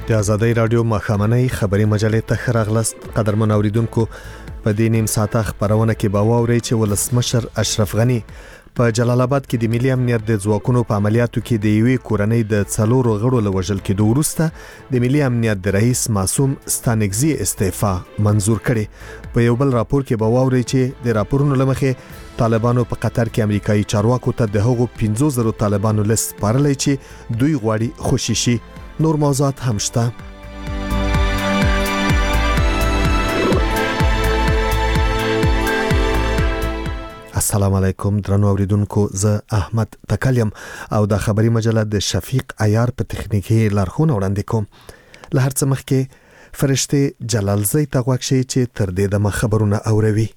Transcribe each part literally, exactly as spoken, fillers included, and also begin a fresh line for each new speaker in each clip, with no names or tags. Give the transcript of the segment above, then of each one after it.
د آزادۍ رادیو مخامنۍ خبري مجلې ته خراغلست قدرمن اوریدونکو په دې نیم ساعته خبرونه کې به واورئ چې ولسمشر اشرف غنی په جلال آباد کې د ملي امنیت د ځواکونو په عملیاتو کې د یوې کورنۍ د څلورو غړو له وژل کېدو وروسته د ملي امنیت د رئیس معصوم ستانکزي استعفا منزور کړي. په یو بل راپور کې به واورئ چې د راپورونو لمخې طالبانو په قطر کې امریکایي چارواکو ته د هغو پنځه زره طالبانو لیست سپارلی چې دوی غواړي خوشي شي. نور موضوعات هم شته. السلام علیکم درنو اوریدونکو، زه احمد تکلیم او د خبري مجله د شفیق عیار په تخنیکی لارښوونه وړاندې کوم. له هر څه مخکې فرشته جلالزی ته غوښ شي چې تر دې د خبرونه اوروي.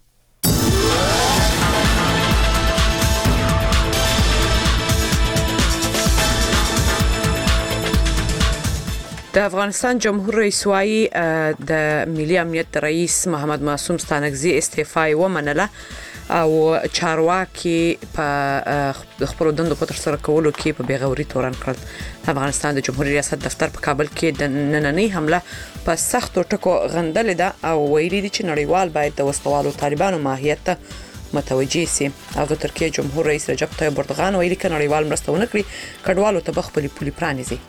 د افغانستان جمهور رئیس وايي د ملي امنیت رئیس محمد معصوم ستانکزي استعفا ومنله او چارواکي په خپل دندو په تر سره کولو کې په بیغوري تورن کړل. افغانستان د جمهوریت ریاست دفتر په کابل کې د نننۍ حمله په سختو ټکو غندل ده او ویلي دي چې نړیوال باید د وسلوالو طالبانو ماهیت ته متوجي سي. او د ترکیه جمهور رئیس رجب طیب اردوغان ویلي چې نړیوال مرسته ونه کړي کډوالو ته بخپلي پولي پرانیزي.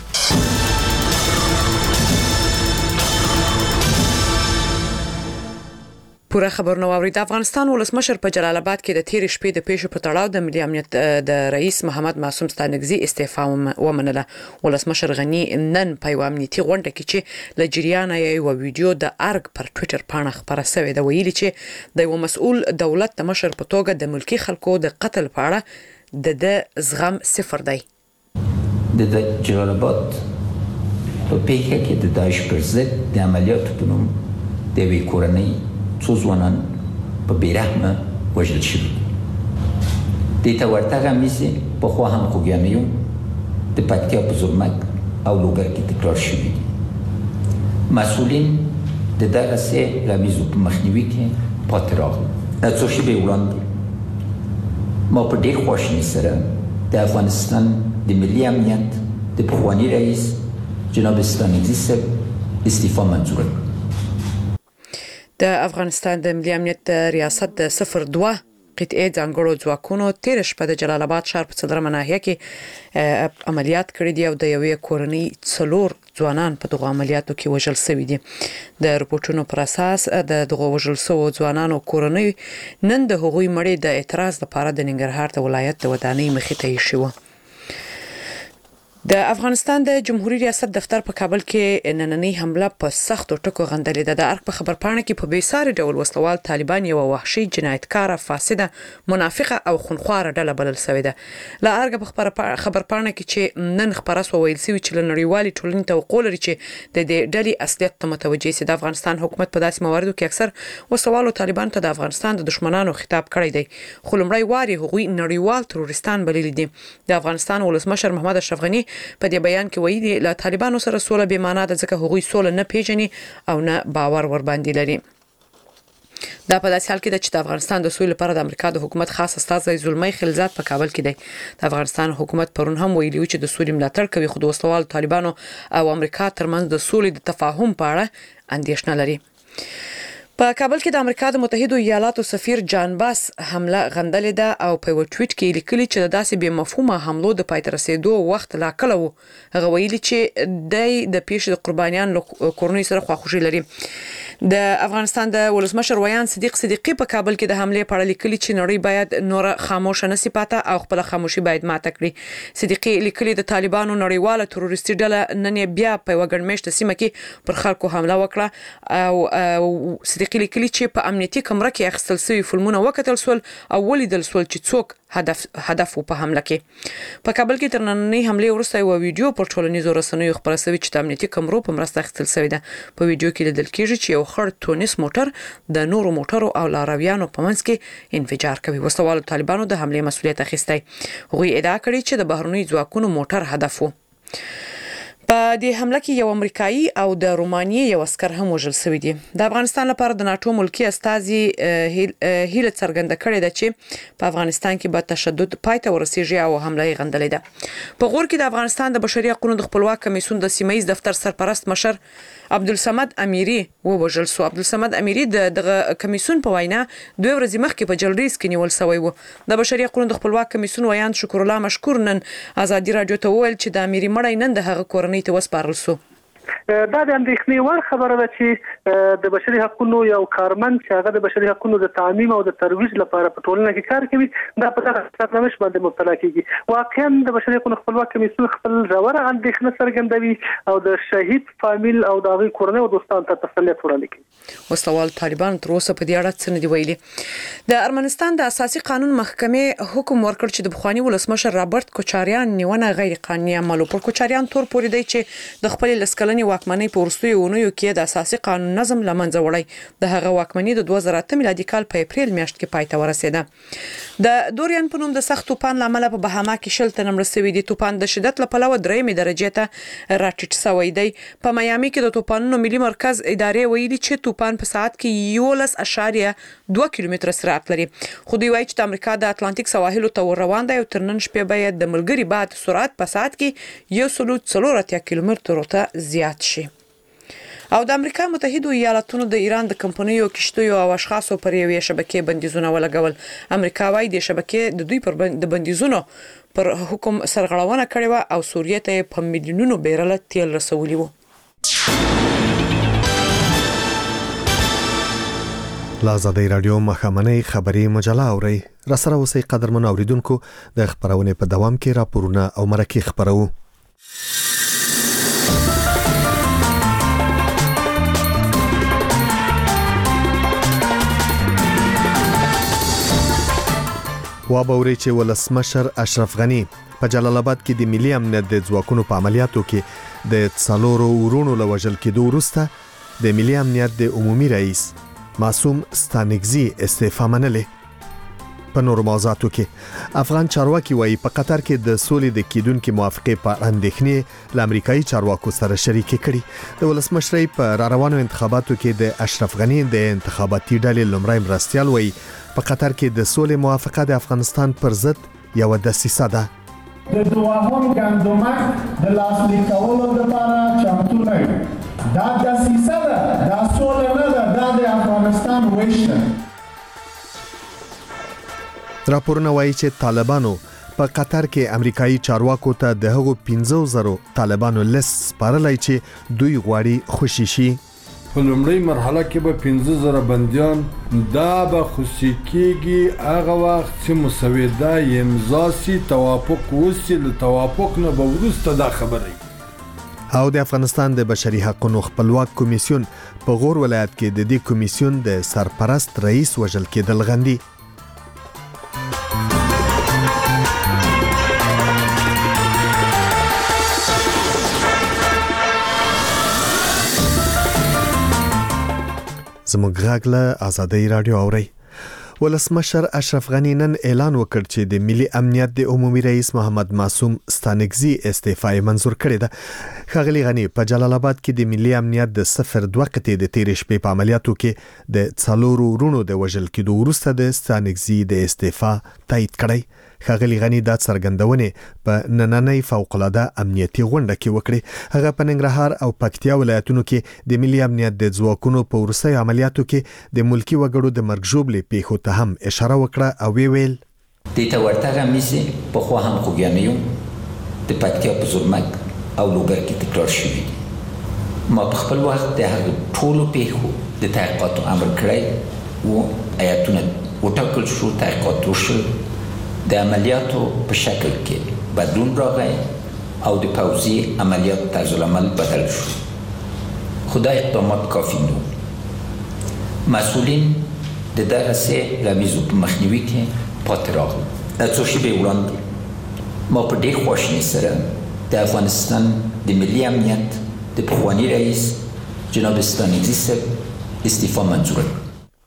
پوره خبرونه واورید. افغانستان ولسمشر په جلال آباد کې د تیر شپې د پیښو په تړاو د ملي امنیت د رئیس محمد معصوم ستانکزي استعفا ومنله. ولسمشر غنی نن په یو امنیتي غونډه کې چې ل جریان یو ویډیو د ارګ پر ټوئیټر پاڼه خبره شوې ده ویلي چې د یو مسؤل دولت د مشر په توګه د ملکی خلکو د قتل په اړه د د زغم صفر دی.
د جلال آباد په پیښه کې د داعش پر ضد د عملیاتو په نوم د وی کورنۍ څو ځوانان په بیرحمه وژل شوي. د ته ورته میسي په خو هم خوګیانیو د پکتیا په زرمک او لوګر کې تکرار شوي. مسئولین د دغه سه غمیزو په مخنیوي کې پاتې راغلل. د څو شپې وړاندې ما په ډېر خواشینۍ سره د افغانستان د ملي امنیت د پخواني رئیس جناب ستانکزي صاحب استعفا منظور کړ.
د افغانستان د ملي امنیت ریاست د صفر دوه قطعه ځانګړو ځواکونو تیر شپه د جلال آباد ښار په صدر مناهیه کې عملیات کړي دي او د یوې کورنۍ څلور ځوانان په دغه عملیاتو کې وژل شوي دي. د رپورټونو پر اساس د دغه وژل شوو ځوانانو کورنۍ نن د هغوی مړي د اعتراض لپاره د ننګرهار د ولایت د ودانۍ مخې ته ایښي وو. د افغانستان د جمهوریت ریاست دفتر په کابل کې نننۍ حمله په سختو ټکو غندلې ده. د ارګ په خبرپاڼه کې په بیساري ډول وسلوال طالبان یو وحشي جنایتکار فاسده منافقه او خونخواره ډله بلل شوې ده. ل ارګ په خبرپاڼه کې چې نن خبره سو ویل سوي چې نړیوالي ټولنې توقع لري چې د دې ډلې اصلیت ته متوجي سي. د افغانستان حکومت په داسې مواردو کې اکثر وسلوالو طالبان ته د افغانستان د دشمنانو خطاب کړی دی خو لمړی واري هغوی نړیوال تروریستان بللي دي. د افغانستان ولسمشر محمد اشرف غنی په دې بیان کې وایي له طالبانو سره سوله به معنا ده ځکه هغوی سوله نه پیژني او نه باور ور باندې لري. دا په داسې حال کې ده چې د افغانستان د سولې لپاره د امریکا د حکومت خاص استازی زلمی خلیلزاد په کابل کې دی. د افغانستان حکومت پرون هم ویلي چې د سولې ملاتړ کوي خو د وسلوال طالبانو او امریکا ترمنځ د سولې د تفاهم په اړه اندېښنه لري. په کابل کې د امریکا د متحده ایالاتو سفیر جان باس حمله غندلې ده او په یو ټویټ کې لیکلي چې د داسې بې مفهومه حملو د پای ته رسیدو وخت لا کله و. هغه ویلي چې د پیښې د قربانیان کورنۍ سره خواخوږي لري. د افغانستان د ولسمشر ویان صدیق صدیقی په کابل کې د حمله په اړه لیکلي چې نړۍ باید نور خاموش نه سي پاته او خپل خاموشي باید ماته کړي. صدیقی لیکلي د طالبانو نړیواله تروریستي ډله نن بیا په وګړمشت سیمه کې پر خلکو حمله وکړه او صدیقی لیکلي چې په امنیتي کمره کې اخیستل شوی فلمونه وکتل سول او ولیدل سول چې څوک هدف هدف په حمله کې. په کابل کې تر نننۍ حمله وروسته یو ویډیو پر ټولنیزو رسنیو خبره شوې چې د امنیتي کمرو په مرسته اخیستل شوی ده. په ویډیو کې لیدل کېږي چې یو خړ تونس موټر د نورو موټرو او لارویانو په منځ کې انفجار کوي. وسلوالو طالبانو د حمله مسؤلیت اخیستی. هغوی ادعا کړې چې د بهرنی ځواکونو موټر هدف و. په دې حمله کې یو امریکایي او د رومانیې یو عسكر هم وژل شوی دی. د افغانستان لپاره د ناتو ملکی استازي هیله څرګنده کړې ده چې په افغانستان کې به تشدد پای ته ورسیږي او حمله یې غندلې ده. په غور کې د افغانستان د بشري حقوقو د خپلواک کمیسیون د سیمایي دفتر سرپرست مشر عبدالصمد امیری ووژل شو. عبدالصمد امیری د کمیسیون په وینا دوه ورځې مخکې په جلریز کې نیول شوی و. د بشري حقوقو د خپلواک کمیسیون ویاند شکر الله مشکور نن ازادي رادیو ته وویل چې د امیری مړی نن د هغه کورنۍ ته وسپارل شو.
دا د اندېښنې وړ خبره ده چې د بشري حقوقو یو کارمند چې هغه د بشري حقوقو د تعمیم او د ترویج لپاره په ټولنه کې کار کوي دا په دغه سرنوشت باندې مبتلا کیږي. واقعا د بشري حقوقو خپلواک کمیسیون خپل ژوره اندېښنه څرګندوي او د شهید فامیل او د هغې کورنۍ او دوستانو ته تسلیت وړاندې کوي.
وسلوال طالبان تر اوسه په دې اړه څه نه دی ویلي. د ارمنستان د اساسي قانون محکمې حکم ورکړ چې د بخوانی ولسمشر رابرټ کوچاریان نیونه غیر قانوني عمل پر کوچاریان تور پورې دی چې د خپل لسکلنې واکمنۍ په ورستیو اونیو کې د اساسي قانون نظم لمنځه وړی. د هغه واکمنۍ د دوه زره اته میلادي کال په اپریل میاشت کې پای ته ورسېده. د دوريان په نوم د سخت طوفان لامل په بهاما کې شل تنه مړ شوي دي. طوفان د شدت له پلوه درېمې درجې ته راټیټ شوی دی. په میامي کې د طوفانونو ملي مرکز ادارې ویلي چې طوفان په ساعت کې یولس اعشاریه دوه کیلومتره سرعت لري. خو دوی وایي چې د امریکا د اتلانتیک سواحل ته روان دی او تر نن شپې به د ملګری باد سرعت په ساعت کې یو سل څلور اتیا کیلومترو ته زیات شي. او د امریکا متحده ایالاتونو د ایران د کمپنیو کشتیو او اشخاصو پر یوې شبکې بندیزونه ولګول. امریکا وايي د شبکې د دوی پر د بندیزونو پر حکم سرغړونه کړې و او سوریې ته په میلیونونو بیرل تیل رسولي وو.
لازادی رادیو مخامنه خبری مجله اوري رسره اوسې قدرمن اوریدونکو د خبرونه په دوام کې راپورونه او مرکه خبرو. وابوري چې ولسمشر اشرف غنی په جلال آباد کې د ملي امنیت د ځواکونو په عملیاتو کې د څلورو ورونو لوجل کېدو وروسته د ملي امنیت د عمومي رئیس معصوم ستانکزي استعفا منلې. په نور موضوعاتو کې افغان چارواکي وایي په قطر کې د سولې د کېدونکو موافقې په اندېښنې ل امریکایي چارواکو سره شریک کړي. د ولسمشر په را روانو انتخاباتو کې د اشرف غنی د انتخاباتي ډلې لومړی مرستيال وایي په قطر کې د سولې موافقه د افغانستان پر ضد یو دسیسه ده.
د دوهم ګندمک د لاسلیک کولو لپاره چمتو نه دا دسیسه ده دا سوله نه ده دا د افغانستان ویشته.
راپورونه وایي چې طالبانو په قطر کې امریکایي چارواکو ته د هغو پنځه زره طالبانو لیست سپارلای چې دوی غواړي خوشي شي.
په لومړی مرحله کې به پنځه زره بنديان دا به خوشي کېږي هغه وخت چې مسوده امضا سي توافق وسي له توافق نه به وروسته دا خبره.
او د افغانستان د بشري حقوقو خپلواک کمیسیون په غور ولایت کې د دې کمیسیون د سرپرست رئیس وژل کېدل غندي. زموږ غږ له ازادي رادیو اوري. ولسمشر اشرف غنی نن اعلان وکړ چې د ملي امنیت د عمومي رئیس محمد معصوم ستانکزي استعفا منزور کړې ده. ښاغلي غنی په جلال آباد کې د ملي امنیت د صفر دوه قطې د تیر شپې په عملیاتو کې د څلورو ورونو د وژل کېدو وروسته د ستانکزي د استعفا تایید کړی. ښاغلي غنی دا څرګندونه په نننۍ فوق العاده امنیتي غونډه کې وکړه. هغه په ننګرهار او پکتیا ولایتونو کې د ملي امنیت د ځواکونو په ورسې عملیاتو کې د ملکی وګړو د مرګ ژوبلې پیښو ته هم اشاره وکړه او ویل
د ته ورته میسي په خو هم خوګیانیو د پکتیا په زرمک او لوګر کې تکرار شوی. ما په خپل وخت د هغه ټولو پیښو د تحقیقاتو امر کړی او آیاتونه وټاکل شو تحقیقات وشول د عملیاتو په شکل کې بدلون راغی او د پوځي عملیات طرز العمل بدل شو. خدای اقدامات کافی نو. مسئولین د دغه سه لویزو په مخنیوي کې پاتې راغلل. د څو شیبې وړاندې ما په دې خواشینۍ سره د افغانستان د ملي امنیت د پخواني رئیس جناب ستانکزي صاحب استعفا منظور کړ.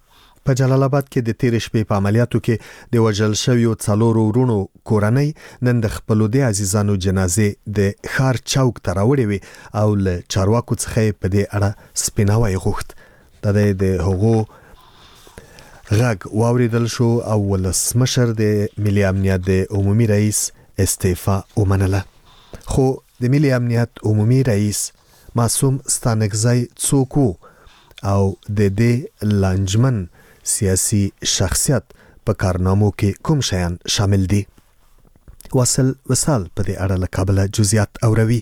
په جلال آباد کې د تیر شپې په عملیاتو کې د وژل شویو څلورو ورونو کورنۍ نن د خپلو د عزیزانو جنازې د ښار چوک ته راوړې وې او له چارواکو څخه په دې اړه سپیناوی غوښت. د د هغو غږ واوریدل شو او ولسمشر د ملي امنیت د عمومي رئیس استعفا ومنله. خو د ملي امنیت عمومي رئیس معصوم ستانکزی څوک وو او د دې لانجمن سیاسي شخصیت په کارنامو کې کوم شیان شامل دي؟ واصل وصال په دې اړه له کابل جزئیات اوروي.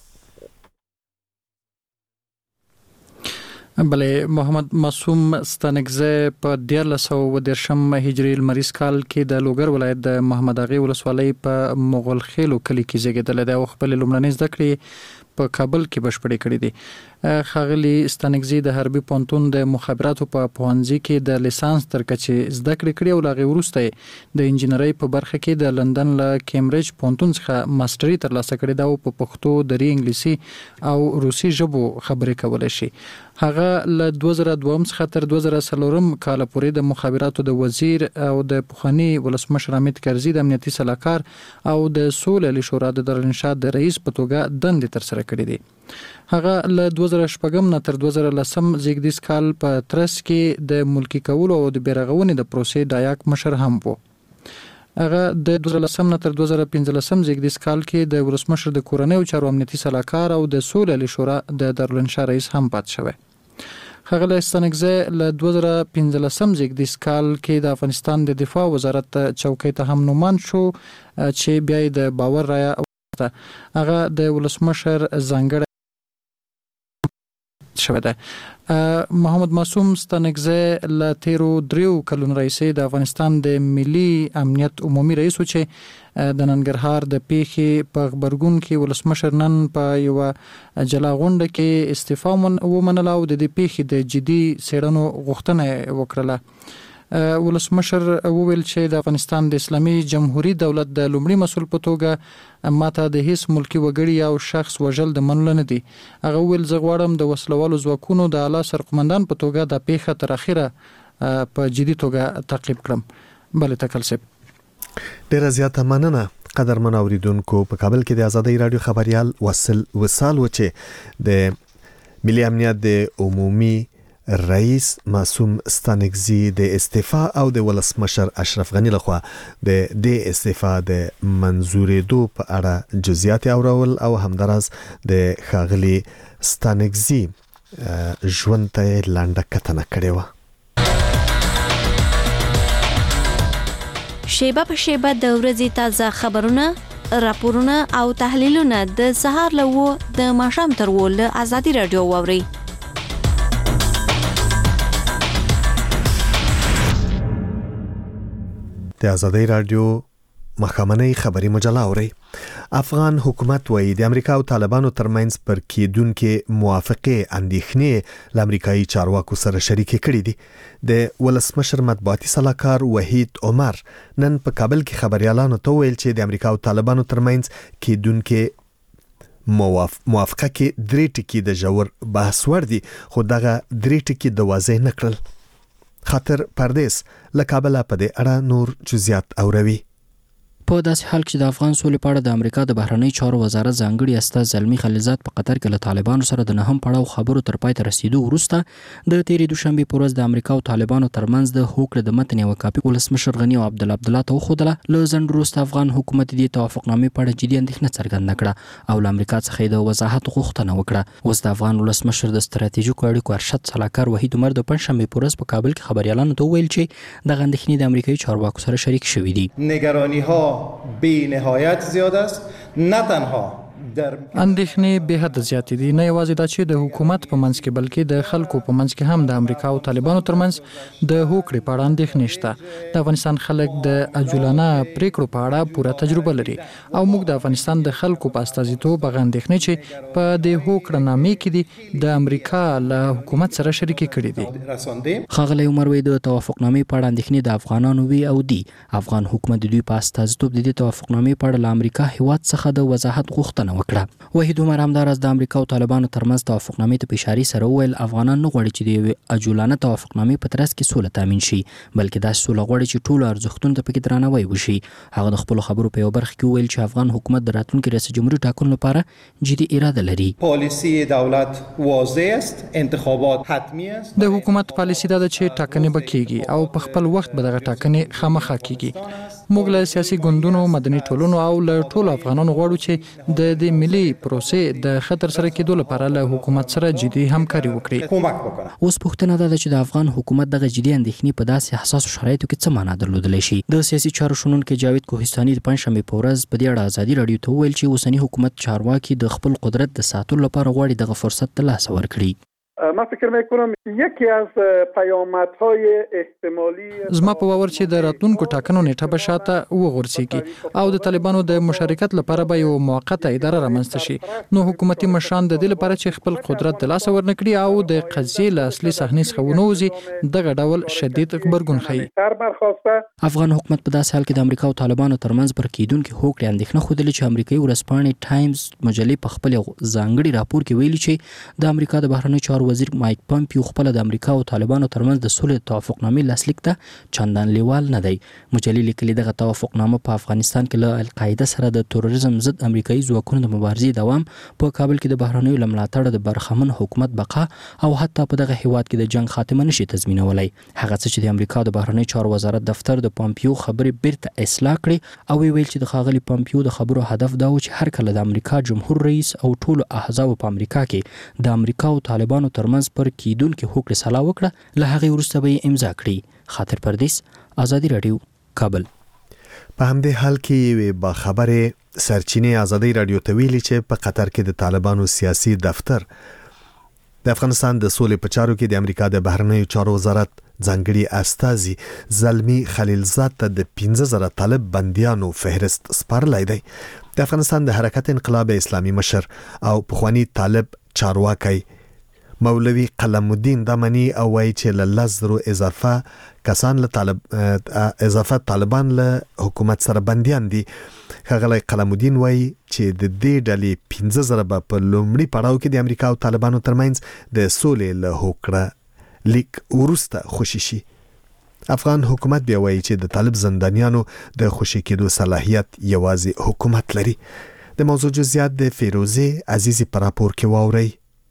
بله محمد معصوم ستانکزی په دیارلس سوه دېرشم هجري لمریز کال کې د لوګر ولایت د محمد اغې ولسوالۍ په مغل خیلو کلي کې زیږېدلی دی او خپل لومړنۍ زده کړې په کابل کې بشپړې کړې دي. ښاغلي ستانکزی د حربي پوهنتون د مخابراتو په پوهنځي کې د لیسانس تر کچې زده کړې کړې او له هغې وروسته د انجینرۍ په برخه کې د لندن له کیمبریج پوهنتون څخه ماسټري ترلاسه کړې ده او په پښتو، دري، انګلیسي او روسي ژبو خبرې کولی شي. هغه له دوه زره دوه څخه تر دوه زره څلور کال پورې د مخابراتو د وزیر او د پخواني ولسمشر حامد کرزي د امنیتي سلاکار او د سولې شورا د دارالانشا د رئیس په توګه دندې ترسره کړې دي. هغه له دوه زره شپږم نه تر دوه زره لسم زیږدیز کال په ترڅ کې د ملکی کولو او د بیرغونې د پروسې ډایاک مشر هم وو. هغه د دوه زره لسم نه تر دوه زره پنځلسم زیږدیز کال کې د ولسمشر د کورنیو چارو امنیتي سلاکار او د سولې شورا د دارالانشا رئیس هم پات شوی. ښاغلی ستانکزی له دوه زره پنځلسم زیږدیز کال کې د افغانستان د دفاع وزارت چوکۍ ته هم نوماند شو چې بیا یې د باور رایه ورته هغه د ولسمشر ځانګړی شوی دی. محمد معصوم ستانکزی له تیرو دریو کلونو راهیسې د افغانستان د ملي امنیت عمومي رئیس و چې د ننګرهار د پیښې په غبرګون کې ولسمشر نن په یوه جلا غونډه کې استعفا ومنله او د دې پیښې د جدي څېړنو غوښتنه وکړله. ولسمشر وویل چې د افغانستان د اسلامي جمهوریت دولت د لومړي مسؤل په توګه ماته د هیڅ ملکی وګړي او شخص وژل د منلو نه دي. هغه وویل زه غواړم د وسلوالو ځواکونو د اعلی سرقمندان په توګه د پیښه تر اخره په جدي توګه تعقیب کړم. بله تکل صاحب
ډیره زیاته مننه. قدرمن اوریدونکو، په کابل کې د آزادۍ رادیو خبريال واصل وصال و چې د ملي امنیت د عمومي رئیس معصوم ستانکزی د استعفا او د ولسمشر اشرف غنی لخوا د دې استعفا د منظورېدو په اړه جزئیات اورول او همداراز د ښاغلي ستانکزی ژوند ته لنډه کتنه کړې وه.
شیبه په شیبه د ورځې تازه خبرونه، راپورونه او تحلیلونه د سهار له وو د ماښام تر وو له آزادۍ رادیو واورئ.
د آزادۍ رادیو مخامنۍ خبري مجله اوري. افغان حکومت وایي د امریکا او طالبانو ترمنځ پر کېدونکې موافقې اندېښنې له امریکایي چارواکو سره شریکې کړې دي. د ولسمشر مطبوعاتي سلاکار وحید عمر نن په کابل کې خبريالانو ته ویل چې د امریکا او طالبانو ترمنځ کېدونکې موافقه کې درې ټکي د ژور بحث وړ دي، خو دغه درې ټکي د واضح نه کړل. خاطر پردیس له کابل په دې اړه نور جزئیات اوروي.
په داسې حال کې د افغان سولې په اړه د امریکا د بهرنی چارو وزارت ځانګړي استاد زلمی خلیلزاد په قطر کې له طالبانو سره د نهم پړاو خبرو تر پای ته رسیدو وروسته د تیرې دوشنبه په ورځ د امریکا او طالبانو ترمنځ د هوکړې د متن یو کاپي ولسمشر غنی او عبدالله عبدالله ته وښودله. له ځنډ وروسته افغان حکومت د توافقنامې په اړه جدي اندېښنه څرګنده کړه او له امریکا څخه د وضاحت غوښتنه وکړه. اوس د افغان ولسمشر د ستراتیژیکو اړیکو ارشد سلاکار وحید عمر د پنځشنبه په ورځ په کابل کې خبريالانو ته ویل چې دغه اندېښنې د امریکایي چارواکو سره شریک شوې دي.
نگرانی‌ها نهایت زیاد است، نه تنها در
اندېښنې به حد زیاتې دي، نه یوازې دا چې د حکومت په منځ کې بلکې د خلکو په منځ کې هم د امریکا او طالبانو ترمنځ د هوکړې په اړه اندېښنې شته. د افغانستان خلک د عجولانه پریکړو په اړه پوره تجربه لري او موږ د افغانستان د خلکو په استازیتوب هغه اندېښنې چې په دې هوکړهنامې کې دي د امریکا له حکومت سره شریکې کړې دي.
ښاغلی عمر وایي د توافقنامې په اړه اندېښنې د افغانانو وي او دي. افغان حکومت د دوی په استازیتوب د دې توافقنامې په اړه له امریکا هیواد څخه د وضاحت غوښتنه غوښتنه وکړه. وحید عمر همداراز د امریکا او طالبانو ترمنځ توافقنامې ته په اشارې سره وویل افغانان نه غواړي چې د یوې عجولانه توافقنامې په ترڅ کې سوله تامین شي، بلکې داسې سوله غواړي چې ټولو ارزښتونو ته پکې درناوی وشي. هغه د خپلو خبرو په یو برخه کې وویل چې افغان حکومت د راتلونکي ریاست جمهوریت ټاکنو لپاره جدي اراده لري.
پالیسی دولت واضح است، انتخابات حتمی است.
د حکومت پالیسی دا ده چې ټاکنې به کیږي او په خپل وخت به دغه ټاکنې خامخا کیږي. موږ له سیاسي ګوندونو، مدني ټولنو او له ټولو افغانانو غواړو چې د دې ملي پروسې د خطر سره کېدو لپاره له حکومت سره جدي همکاري وکړي.
اوس پوښتنه دا ده چې د افغان حکومت دغه جدي اندېښنې په داسې حساسو شرایطو کې څه معنا درلودلی شي. د سیاسي چارو شنونکی جاوید کوهستاني د پنځشنبې په ورځ په دې اړه ازادي راډیو ته وویل چې اوسني حکومت چارواکي د خپل قدرت د ساتلو لپاره غواړي دغه فرصت ترلاسه ورکړي.
من فکر میکنم یکی از پیامدهای احتمالی
زما په باور چې د راتلونکو ټاکنو نیټه به شاته وغورځيږي او د طالبانو د مشارکت لپاره به یو موقته اداره رامنځته شي. نو حکومتي مشران د دې لپاره چې خپل قدرت د لاسه ورنکړي او د قضیې له اصلي صحنې څخه ونوځي دغه ډول شدید غبرګون ښيي.
افغان حکومت په داسې حال کې د امریکا او طالبانو ترمنځ پر کېدونکو هوکړې اندېښنه ښودلې چې امریکایي ورځپاڼې ټایمز مجلې په خپل ځانګړي راپور کې ویلي چې د امریکا د بهرنیو چارو وزیر مایک پامپیو خپل د امریکا او طالبانو ترمنځ د صلح توافقنامې لاسلیک ته چندان لیوال نه دی. مجلې لیکلي دغه توافقنامه په افغانستان کې له القاعده سره د تروریزم ضد امریکایي ځواکونو د مبارزې دوام، په کابل کې د بهرنیو له ملاتړه د برخمن حکومت بقا او حتی په دغه هیواد کې د جنگ خاتمه نشي تضمینولی. هغه څه چې د امریکا د بهرنیو چارو وزارت دفتر د پامپیو خبرې بیرته اصلاح کړي او ویل چې د ښاغلي پامپیو د خبرو هدف دا و چې هر کله د امریکا جمهور رئیس او ټولو احزابو په امریکا کې د امریکا او طالبانو ترمنځ پر کېدونکې هوکړې سلا وکړه، له هغې وروسته به یې امضا کړي. خاطر پردیس، ازادي راډیو، کابل.
په همدې حال کې یوې باخبرې سرچینې ازادي راډیو ته ویلي چې په قطر کې د طالبانو سیاسي دفتر د افغانستان د سولې په چارو کې د امریکا د بهرنیو چارو وزارت ځانګړي استازي زلمی خلیلزاد ته د پنځه زره طالب بندیانو فهرست سپارلی دی. د افغانستان د حرکت انقلاب اسلامي مشر او پخوانی طالب چارواکی مولوی قلم الدین دمنی او وایي چې له لس زرو اضافه کسان له طالب اضافه طالبان له حکومت سره بندیان دي. ښاغلی قلم الدین وایي چې د دې ډلې پنځه زره به په لومړي پړاو کې د امریکا او طالبانو ترمنځ د سولې له هوکړه لیک وروسته خوشي شي. افغان حکومت بیا وایي چې د طالب زندانیانو د خوشي کېدو صلاحیت یوازې حکومت لري. د موضوع جزئیات د فیروزه عزیزی پر راپور کې واورئ.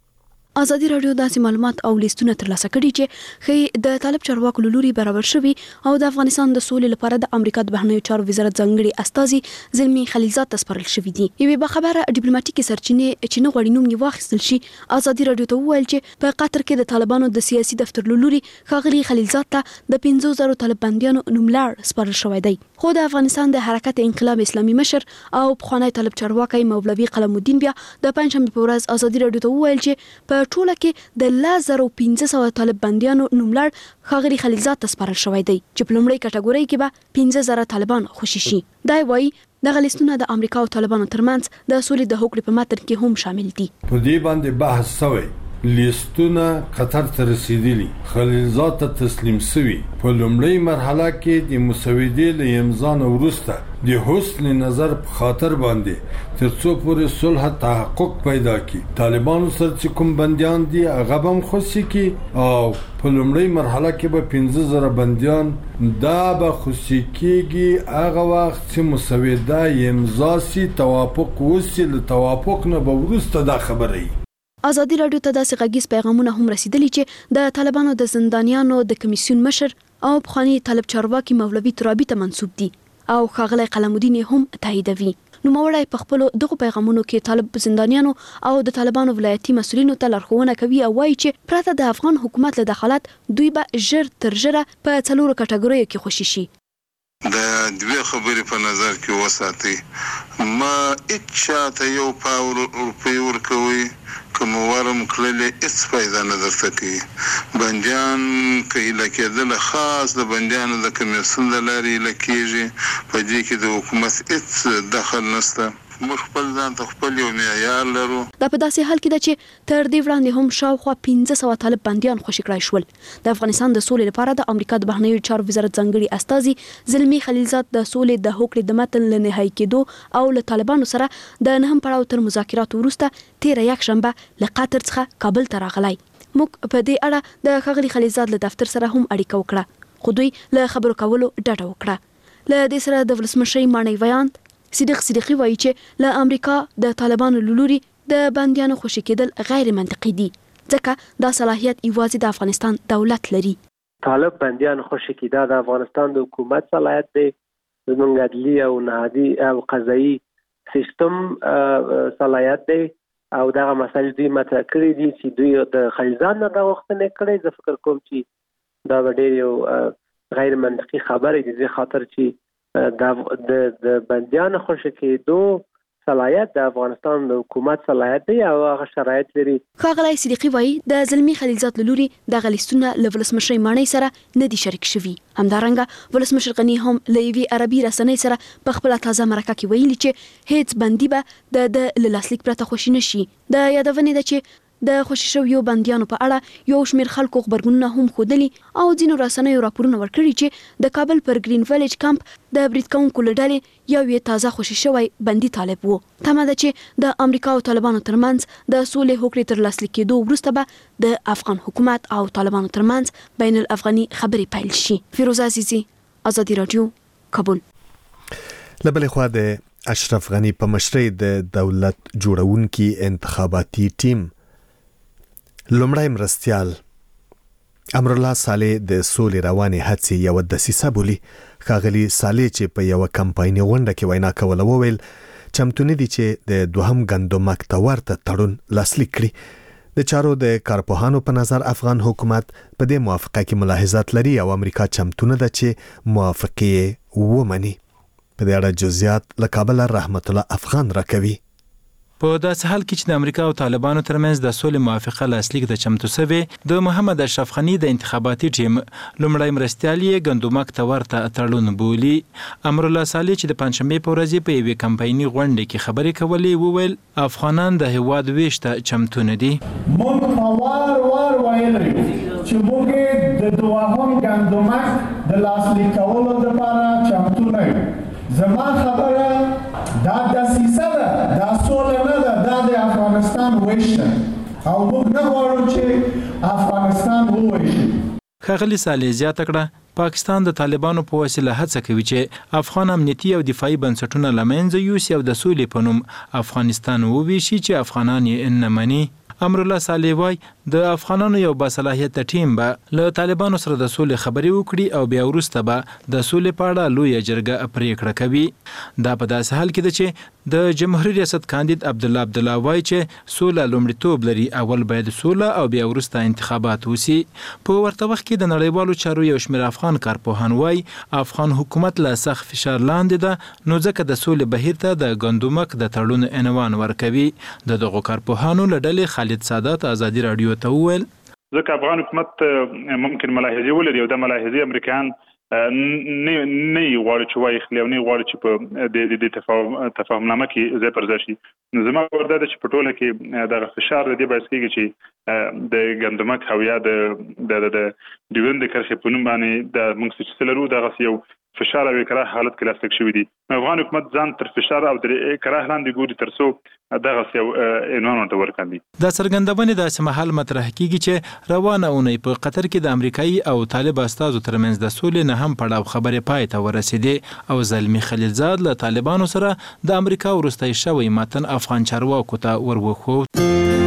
ازادي راډیو داسې معلومات او لیستونه ترلاسه کړي چې ښیي د طالب چارواکو له لوري برابر شوي او د افغانستان د سولې لپاره د امریکا د بهرنیو چارو وزارت ځانګړي استازي زلمی خلیلزاد ته سپارل شوي دي. یوې باخبره ډیپلوماټیکې سرچینې چې نه غواړي نوم یې واخیستل شي ازادي راډیو ته وویل چې په قطر کې د طالبانو د سیاسي دفتر له لوري ښاغلي خلیلزاد ته د پنځو زرو طالب بندیانو نوملړ سپارل شوی دی. خو د افغانستان د حرکت انقلاب اسلامي مشر او پخوانی طالب چارواکی مولوي قلم الدین بیا د پنځشنبې په ورځ ازادي راډیو ته وویل چې په ټوله کې د لزر او پنځه سوه طالب بندیانو نوملړ ښاغلي خلیلزاد ته سپارل شوی دی چې په لومړۍ کټګورۍ کې به پنځه زره طالبان خوشي شي. دا وایي دغه لیستونه د امریکا او طالبانو ترمنځ د سولې د هوکړې په متن کې هم شامل دي.
په دې باندې بحث شوی، لیستونه قطر ته رسیدلی، خلیلزاد ته تسلیم شوي. په لومړۍ مرحله کې د مسودې له امضا نه وروسته د حسن نظر په خاطر باندې تر څو پورې صلح تحقق پیدا کی طالبانو سره چې کوم بندیان دي هغه هم خوشي کی او په لومړۍ مرحله کې به پنځه زره بندیان دا به خوشي کیږي هغه وخت چې مسوده امضا سي، توافق وسي. له توافق نه به وروسته دا خبره
ازادي راډیو ته داسې غږیز پیغامونه هم رسیدلي چې د طالبانو د زندانیانو د کمیسیون مشر او پخوانی طالب چارواکي مولوي ترابي ته منسوب دي او ښاغلی قلم الدین هم تاییدوي. نوموړی په خپلو دغو پیغامونو کې طالب زندانیانو او د طالبانو ولایتي مسؤلینو ته لارښوونه کوي او وایي چې پرته د افغان حکومت له دخالت دوی به ژر تر ژره په څلورو کټګوریو کې خوشي شي.
د دوی خبرې په نظر کې وساتي. ما هیڅ چاته یو پاور روپۍ ورکوي کوم ورم کړلې هیڅ فایده نه درته کوي. بندیان که ایله کېدله خاص د بندیانو د کمیسیون د لارې ایله کېږي. په دې کې د حکومت هیڅ دخل نشته. موږ خپل ځان ته خپل یو معیار لرو.
دا په داسې حال کې ده چې تر دې وړاندې هم شاوخوا پنځه سوه طالب بندیان خوشي کړای شول. د افغانستان د سولې لپاره د امریکا د بهرنیو چارو وزارت ځانګړي استازي زلمی خلیلزاد د سولې د هوکړې د متن له نهایی کېدو او له طالبانو سره د نهم پړاو تر مذاکراتو وروسته تیره یکشنبه له قطر څخه کابل ته راغلی. موږ په دې اړه د ښاغلي خلیلزاد له دفتر سره هم اړیکه وکړه، خو دوی له خبرو کولو ډډه وکړه. له دې سره د ولسمشر مانی ویاند صدیق صدیقی وایي چې له امریکا د طالبانو لوري د بندیانو خوشي کېدل غیر منطقي دي، ځکه دا صلاحیت یوازې د افغانستان دولت لري.
طالب بندیان خوشي کېدا د افغانستان د حکومت صلاحیت دی، زموږ عدلي او نهادي او قضایي سیستم صلاحیت دی او دغه مسایل دوی مطرح کړي دي چې دوی د خلیلزاد نه دا غوښتنه کړې. زه فکر کوم چې دا ډېر یو غیر منطقي خبره دي، ځکه خاطر چې د د بندیانو خوشي کېدو صلاحیت د افغانستان د حکومت صلاحیت دی او هغه شرایط لري.
ښاغلی صدیقی وایي د زلمی خلیلزاد لوري د غلیستونه له ولسمشر مانی سره نه دي شریک شوي. همدارنګه ولسمشر غنی هم له یوې عربي رسنۍ سره په خپله تازه مرکه کې ویلي چې هیڅ بندي به د د له لاسلیک پرته خوشي نه شي. د یادونې ده چې د خوشي شویو بندیانو په اړه یو شمېر خلکو خبرګونونه هم ښودلي او ځینو رسنیو راپورونه ورکړي چې د کابل پر ګرین ویلج کمپ د برید کوونکو له ډلې یو یې تازه خوشي شوی بندي طالب و. تمه ده چې د امریکا او طالبانو ترمنځ د سولې هوکړې تر لاسلیک کېدو وروسته به د افغان حکومت او طالبانو ترمنځ بین الافغاني خبرې پیل شي. فیروزه عزیزي، ازادي رادیو، کابل.
له بلې خوا د اشرف غنی په مشرۍ د دولت جوړونکي انتخاباتي ټیم لومړی مرستیال امرالله صالح د سولې روانې هڅې یو دسیسه بولي. ښاغلي صالح چې په یو کمپایني غونډه کې وینا کوله وویل چمتو نه دي چې د دوهم ګندمک ته ورته تړون لاسلیک کړي. د چارو د کارپوهانو په نظر افغان حکومت په دې موافقه کې ملاحظات لري او امریکا چمتو نه ده چې موافقه ومني. په دې اړه جزئیات له کابل رحمت الله افغان راکوي.
په داسې حال کې چې د امریکا او طالبانو ترمنځ د سولې موافقه لاسلیک د چمتو سوي، د محمد اشرف غنی د انتخاباتي ټیم لومړی مرستیال یې ګندمک ته ورته تړون بولي. امرالله صالح چې د پنځشنبې په ورځ په یوې کمپایني غونډه کې خبرې کولې وویل افغانان د هیواد ویش ته چمتو نه دي.
موږ وار وار ویلي چې موږ د دوهم ګندمک د لاسلیک کولو لپاره چمتو نه یو. زما خبره دا دسیسه ده، دا سوله نه ده، دا د افغانستان ویش ده او موږ نه غواړو چې افغانستان وویشي.
ښاغلي صالح زیاته کړه پاکستان د طالبانو په وسیله هڅه کوي چې افغان امنیتي او دفاعي بنسټونه له منځه یوسي او د سولې په نوم افغانستان وویشي چې افغانان یې نه مني. امرالله صالح وایي د افغانانو یو باصلاحیته ټیم به له طالبانو سره د سولې خبرې وکړي او بیا وروسته به د سولې په اړه لویه جرګه پریکړه کوي. دا په داسې حال کې ده چې د جمهوریت ریاست کاندید عبدالله عبدالله وایي چې سوله لومړیتوب لري، اول باید سوله او بیا وروسته انتخابات وسی. په ورته وخت کې د نړیوالو چارو یو شمېر افغان کارپوهان وایي افغان حکومت له سخت فشار لاندې ده، نو ځکه د سولې بهیر ته د ګندمک د تړون عنوان ورکوي. د دغو کارپوهانو له ډلې خالد سادات ازادي رادیو ته وویل
ځکه افغان حکومت ممکن ملاحظې ولري او د ملاحظې امریکایان نه نه غواړي چې وایي خلیو نه غواړي چې په د تفاهم تفاهمنامه کې ځای پر ځای شي. نو زما ورته ده چې په ټوله کې دغه فشار د دې باعث کېږي چې د ګندمک او یا د د ډیورند کرښې په نوم باندې د موږ چې لرو دغه یو فشار او کراه حالت کې لاسلیک شوی دی. افغان حکومت ځان تر فشار او تر کراه لاندې ګوري تر څو دغه یو عنوان ورته ورکړي.
د څرګندونې داسې مهال مطرح کیږي چې روانه اونۍ په قطر کې د امریکایي او طالب استازو ترمنځ د سولې نه هم پړاو خبرې پای ته ورسېدې او زلمی خلیلزاد له طالبانو سره د امریکا وروستی شوی متن افغان چارواکو ته وروښود.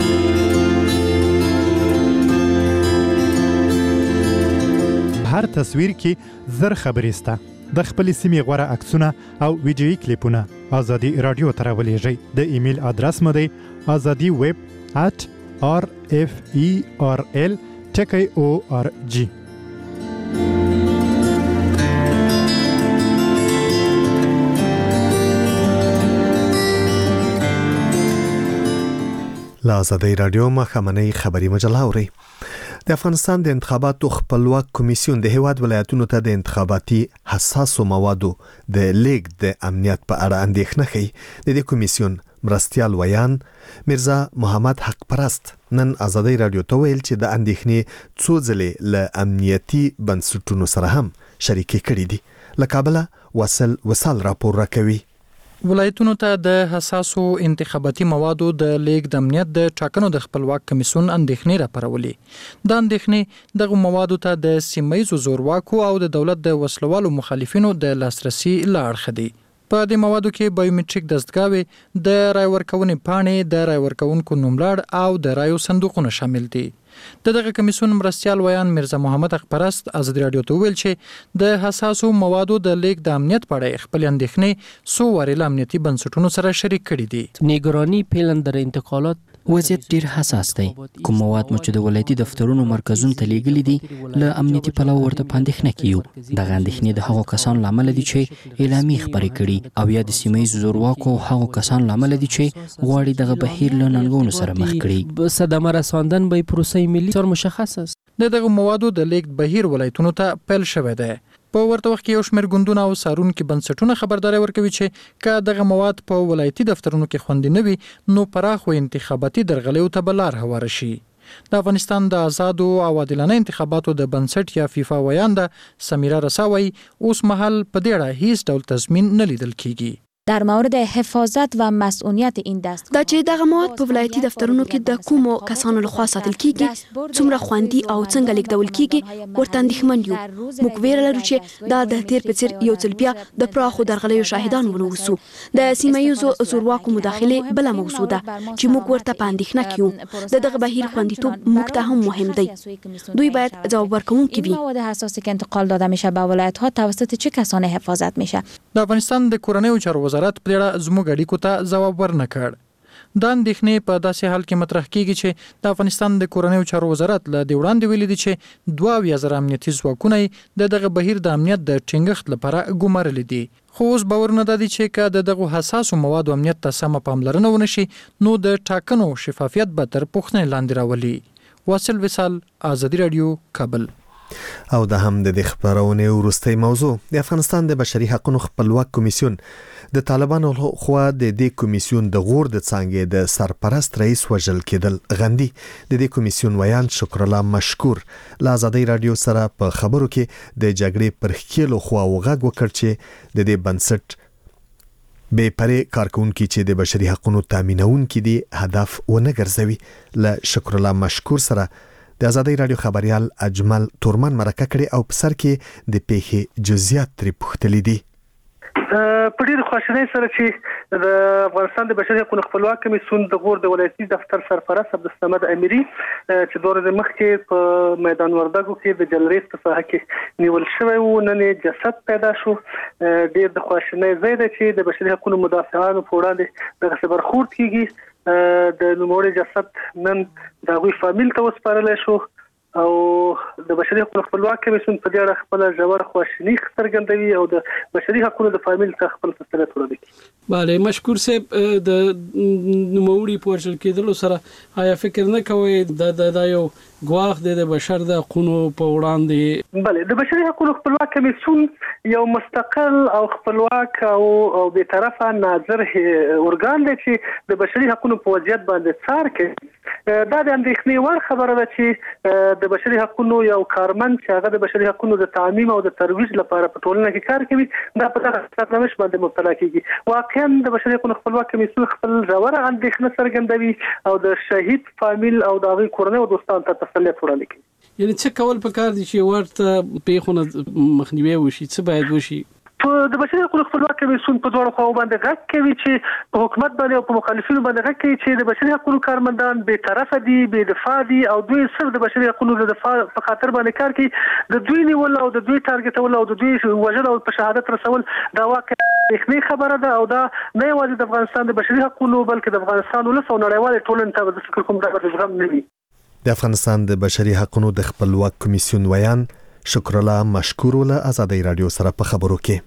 هر تصویر کې زر خبرې سته. د خپلې سیمې غوره عکسونه او ویډیویي کلیپونه ازادي رادیو ته راولېږئ. د ایمیل ادرس مو دی ازادي ویب ات آر اف ای آر ال ټکی او آر جی.
له ازادي رادیو مخامنۍ خبري مجله اورئ. د افغانستان د انتخاباتو خپلواک کمیسیون د هیواد ولایتونو ته د انتخاباتي حساسو موادو د لیک د امنیت په اړه اندېښنه ښیي. د دې کمیسیون مرستیال ویان میرزا محمد حق پرست نن آزادی رادیو ته ویل چې د اندېښنې څو ځلې له امنیتي بنسټونو سره هم شریکې کړي دي. له کابله وصل وصال راپور راکوي.
ولایتونو ته د حساسو انتخاباتي موادو د لیک د امنیت د ټاکنو د خپلواک کمیسیون اندېښنې راپارولې. دا اندېښنې دغه موادو ته د سیمه‌ییزو زورواکو او د دولت د وسلوالو مخالفینو د لاسرسي له اړخه دي. په دې موادو کې بایومټریک دستګاوې، د رای ورکونې پاڼې، د رای ورکونکو نوملړ او د رایو صندوقونه شامل دي. د دغه کمیسیون مرستیال ویان میرزا محمد حق پرست آزادی رادیو ته ویل چې د حساسو موادو د لیک د امنیت په اړه خپل اندېښنې څو وارې له امنیتي بنسټونو سره شریک کړي دي.
نگرانی پیلن در انتقالات وضعیت ډیر حساس دی. کوم مواد مو چې د ولایتي دفترونو مرکزونو ته لیږلي دي له امنیتي پلوه ورته په اندېښنه کې یو. دغه اندېښنې د هغو کسانو له امله دي چې اعلامیې خپرې کړي او یا د سیمه‌ییزو زورواکو هغو کسانو له امله دي چې غواړي دغه بهیر له ننګونو سره مخ کړي.
صدمه رساندن به پروسه ملي طور مشخص است.
د دغه موادو د لیک بهیر ولایتونو ته پیل شوی دی. په ورته وخت کې یو شمېر ګوندونه او څارونکي بنسټونه خبرداری ورکوي چې که دغه مواد په ولایتي دفترونو کې خوندي نه وي نو پراخو انتخاباتي درغلیو ته به لار هواره شي. د افغانستان د آزادو او عادلانه انتخاباتو د بنسټ یا فیفا ویانده سمیرا رساوی اوس مهال په دې اړه هیڅ ډول تضمین نه لیدل کیږي.
در مورد حفاظت و مسئولیت این دست
دا چې دغه مواد په ولایتي دفترونو کې د کومو کسانو لخوا ساتل کیږي، څومره خوندي او څنګه لیږدول کیږي، ورته اندېښمن یو. موږ ویره لرو چې دا د تیر په څیر یو ځل بیا د پراخو درغلیو شاهدان ونوسو. د سیمه‌ییزو زورواکو مداخله بله موضوع ده چې موږ ورته په اندېښنه کې یو. د دغه بهیر خوندیتوب موږ ته هم مهم دی. دوی باید ځواب ورکوونکي وي.
مواد حساسی که انتقال داده میشه به ولایت‌ها توسط چه کسانی حفاظت میشه؟
د افغانستان د کورنیو چارو وزارت په اړه زموږ اړیکو ته ځواب ورنکړ. دا اندېښنې په داسې حال کې مطرح کیږي چې د افغانستان د کورنیو چارو وزارت له دې وړاندې ویلي دي چې دوه اویا زره امنیتي ځواکونه د دغه بهیر د امنیت د ټینګښت لپاره ګمارلي دي. خو اوس باور نه دی چې که د دغه حساسو موادو امنیت ته سمه پاملرنه ونشي نو د ټاکنو شفافیت به تر پوښتنې لاندې راولي. واصل وصال، آزادی رادیو، کابل.
او د هم د خبرونې وروستۍ موضوع د افغانستان د بشري حقوقو خپلواک کمیسیون د طالبانو خوا د دې کمیسیون د غور د څانګې د سرپرست رئیس وژل کېدل غندي. د دې کمیسیون ویان شکر الله مشکور له آزادی رادیو سره په خبرو کې د جګړې پر خېلو خوا وغږ وکړ چې د دې بنسټ بې پرې کارکونکي چې د بشري حقوقو تامینونکي دي هدف ونه ګرځوي. له شکر الله مشکور سره د آزادی رادیو خبريال اجمل تورمن مرکه کړي او په سر کې د پیښې جزئیات ترې پوښتلي دي.
په ډېر خوشحالۍ سره چې د افغانستان د بشري حقوقو خپلواک کمیسیون د غور د ولایتي دفتر سرپرست عبدالصمد امیري چې دوه ورځې مخکې په میدان وردګو کې د جلریز په ساحه کې نیول شوی و، نن جسد پیدا شو. ډېر د خوشحالۍ ځای دی چې د بشري حقوقو مدافعانو په وړاندې دغه برخورد کیږي. د نوموړي جسد نن د هغوی فامیل ته وسپارلی شو او د بشري حقوقو خپلواک کمیسیون په دې اړه خپل ژور خواشیني څرګندوي او د بشري حقوقو د فامیل څخه خپل تسلیت وړاندې کوي.
بله، مشکور صاحب، د نوموړي په وژل کېدلو سره آیا فکر نه کوئ دا د یو ګواښ دی د بشر د حقوقو په وړاندې؟
بله، د بشري حقوقو خپلواک کمیسیون یو مستقل او خپلواک او بې طرفه ناظر ارګان دی چې د بشري حقوقو په وضعیت باندې څار کوي. دا د اندېښنې وړ خبره ده چې د بشري حقوقو یو کارمند چې هغه د بشري حقوقو د تعمیم او د ترویج لپاره په ټولنه کې کار کوي دا په دغه سرنوشت باندې مبتلا کیږي. واقعا د بشري حقوقو خپلواک کمیسیون خپل ژوره اندېښنه څرګندوي او د شهید فامیل او د هغوی کورنۍ او دوستانو ته تسلیت وړاندې کوي.
یعنی څه کول پکار دي چې ورته پیښونه مخنیوي وشي؟ څه باید وشي؟
د بشري حقوقو خپلواک کمیسیون په دواړو خواو باندې غږ کوي چې په حکومت باندې او په مخالفینو باندې غږ کوي چې د بشري حقوقو کارمندان بې طرفه دي، بې دفاع دي او دوی صرف د بشري حقوقو د دفاع په خاطر باندې کار کوي. د دوی نیول او د دوی ټارګټول او د دوی وژل او په شهادت رسول دا واقعا اخنی خبره ده او دا نه یوازې د افغانستان د بشري حقوقو بلکې د افغانستان ولس او نړیوال ټولنې ته د فکر کوم ډول زغم نه وي.
د افغانستان د بشري حقوقو د خپلواک کمیسیون ویان شکر الله مشکور له آزادی رادیو سره په خبرو کې.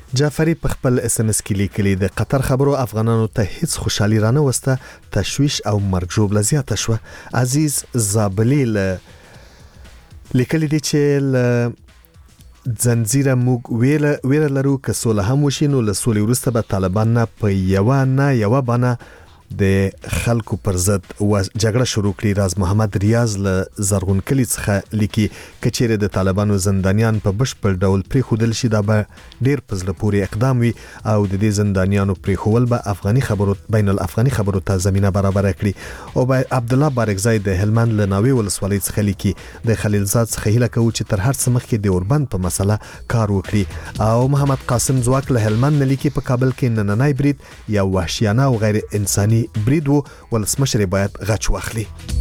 جعفری په خپل اس ام اس کې لیکلي د قطر خبرو افغانانو ته هیڅ خوشحالي رانه وسته، تشویش او مرګ ژوبله زیاته شوه. عزیز زابلی لیکلي دي چې ځنځیره موږ ویره ویره لرو که سوله هم وشي نو له سولې وروسته به طالبان نه په یوه نه یوه بانه د خلکو پر ضد جګړه شروع کړي. راز محمد ریاض له زرغون کلی څخه لیکي کچېره د طالبانو زندانیان په بشپړ ډول پریښودل شي دا به ډیر په زړه پورې اقدام وي او د دې زندانیانو پریښول به افغاني خبرو بین الافغاني خبرو ته زمينه برابر کړي. او عبد الله بارکزای د هلمند له ناوې ولسوالۍ څخه لیکي د خلیلزاد څخه هیله کوي چې تر هر څه مخکې د اوربند په مسله کار وکړي. او محمد قاسم زواک له هلمند نه لیکي په کابل کې نننۍ برید یا وحشیانه او غیر انساني برید وو، ولسمشر باید غچ واخلي.